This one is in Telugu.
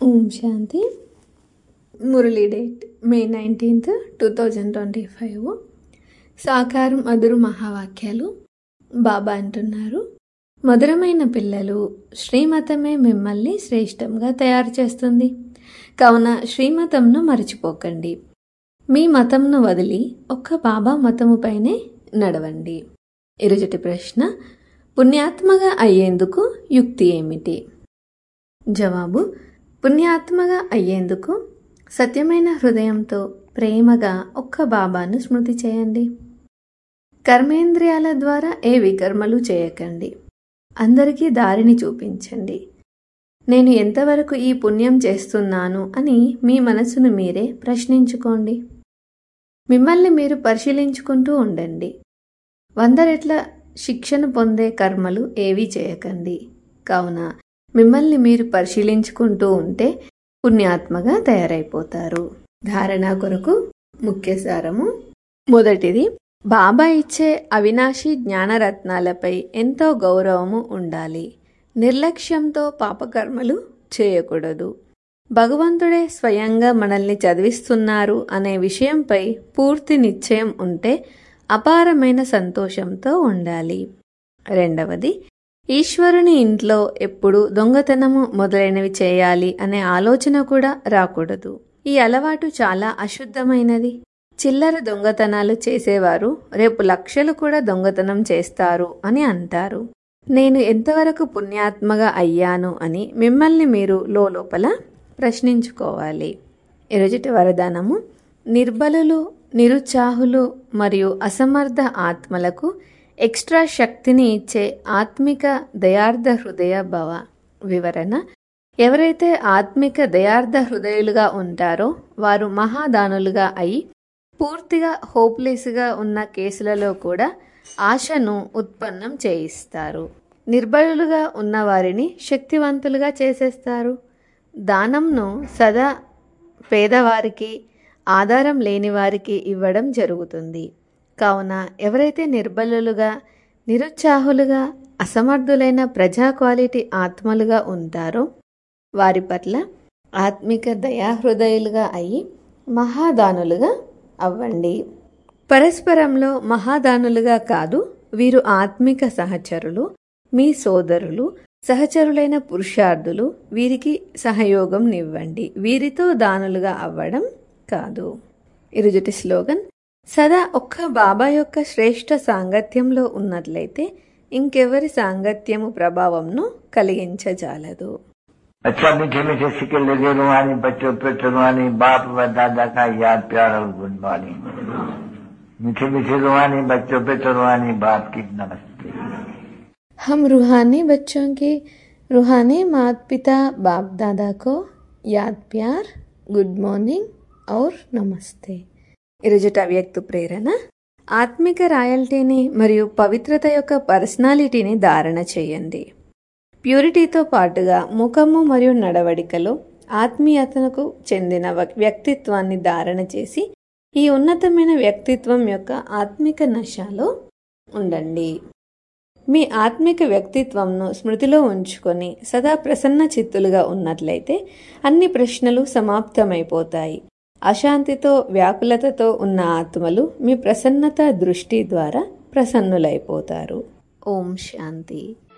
ఓం శాంతి. Murali date May 19th, 2025. సాకారం అదురు మహావాక్యాలు. బాబా అంటున్నారు, మధురమైన పిల్లలు, శ్రీమతమే మిమ్మల్ని శ్రేష్టంగా తయారు చేస్తుంది. కావున శ్రీమతంను మరచిపోకండి. మీ మతంను వదిలి ఒక్క బాబా మతముపైనే నడవండి. ఈరోజుటి ప్రశ్న, పుణ్యాత్మగా అయ్యేందుకు యుక్తి ఏమిటి? జవాబు, పుణ్యాత్మగా అయ్యేందుకు సత్యమైన హృదయంతో ప్రేమగా ఒక్క బాబాను స్మృతి చేయండి. కర్మేంద్రియాల ద్వారా ఏ వికర్మలు చేయకండి. అందరికీ దారిని చూపించండి. నేను ఎంతవరకు ఈ పుణ్యం చేస్తున్నాను అని మీ మనసును మీరే ప్రశ్నించుకోండి. మిమ్మల్ని మీరు పరిశీలించుకుంటూ ఉండండి. 100 రెట్ల శిక్షను పొందే కర్మలు ఏవీ చేయకండి. కావున మిమ్మల్ని మీరు పరిశీలించుకుంటూ ఉంటే పుణ్యాత్మగా తయారైపోతారు. ధారణ కొరకు ముఖ్య సారము. మొదటిది, బాబా ఇచ్చే అవినాశి జ్ఞానరత్నాలపై ఎంతో గౌరవము ఉండాలి. నిర్లక్ష్యంతో పాపకర్మలు చేయకూడదు. భగవంతుడే స్వయంగా మనల్ని చదివిస్తున్నారు అనే విషయంపై పూర్తి నిశ్చయం ఉంటే అపారమైన సంతోషంతో ఉండాలి. రెండవది, ఈశ్వరుని ఇంట్లో ఎప్పుడు దొంగతనము మొదలైనవి చేయాలి అనే ఆలోచన కూడా రాకూడదు. ఈ అలవాటు చాలా అశుద్ధమైనది. చిల్లర దొంగతనాలు చేసేవారు రేపు లక్షలు కూడా దొంగతనం చేస్తారు అని అంటారు. నేను ఎంతవరకు పుణ్యాత్మగా అయ్యాను అని మిమ్మల్ని మీరు లోపల ప్రశ్నించుకోవాలి. ఈరోజుటి వరదానము, నిర్బలులు, నిరుత్సాహులు మరియు అసమర్థ ఆత్మలకు ఎక్స్ట్రా శక్తిని ఇచ్చే ఆత్మిక దయార్థ హృదయ భవ. వివరణ, ఎవరైతే ఆత్మిక దయార్థ హృదయులుగా ఉంటారో వారు మహాదానులుగా అయి పూర్తిగా హోప్లెస్గా ఉన్న కేసులలో కూడా ఆశను ఉత్పన్నం చేయిస్తారు. నిర్బలులుగా ఉన్న వారిని శక్తివంతులుగా చేసేస్తారు. దానంను సదా పేదవారికి, ఆధారం లేని వారికి ఇవ్వడం జరుగుతుంది. కావున ఎవరైతే నిర్బలులుగా, నిరుత్సాహులుగా, అసమర్థులైన ప్రజా క్వాలిటీ ఆత్మలుగా ఉంటారో వారి పట్ల ఆత్మిక దయాహృదయులుగా అయి మహాదానులుగా అవ్వండి. పరస్పరంలో మహాదానులుగా కాదు, వీరు ఆత్మిక సహచరులు, మీ సోదరులు, సహచరులైన పురుషార్థులు. వీరికి సహయోగం నివ్వండి, వీరితో దానులుగా అవ్వడం కాదు. ఈరోజుటి స్లోగన్, సదా ఒక్క బాబా యొక్క శ్రేష్ఠ సాంగత్యంలో ఉన్నట్లయితే ఇంకెవరి సాంగత్యము ప్రభావంను కలిగించజాలదు. अच्छा मीठे मीठे सिक्के लगे रूहानी बच्चों पे रूहानी बाप व दादा का याद प्यार और गुड मॉर्निंग। मीठे मीठे रूहानी बच्चों पे रूहानी बाप की नमस्ते। हम रूहानी बच्चों की रूहानी माता पिता बाप दादा को याद प्यार, गुड मॉर्निंग और నమస్తే. ఈరోజుటి అవ్యక్త ప్రేరణ, ఆత్మిక రాయల్టీని మరియు పవిత్రత యొక్క పర్సనాలిటీని ధారణ చేయండి. ప్యూరిటీతో పాటుగా ముఖము మరియు నడవడికలో ఆత్మీయతకు చెందిన వ్యక్తిత్వాన్ని ధారణ చేసి ఈ ఉన్నతమైన వ్యక్తిత్వం యొక్క ఆత్మిక నశలో ఉండండి. మీ ఆత్మిక వ్యక్తిత్వంను స్మృతిలో ఉంచుకొని సదా ప్రసన్న చిత్తులుగా ఉన్నట్లయితే అన్ని ప్రశ్నలు సమాప్తమైపోతాయి. అశాంతితో, వ్యాకులతతో ఉన్న ఆత్మలు మీ ప్రసన్నత దృష్టి ద్వారా ప్రసన్నులైపోతారు. ఓం శాంతి.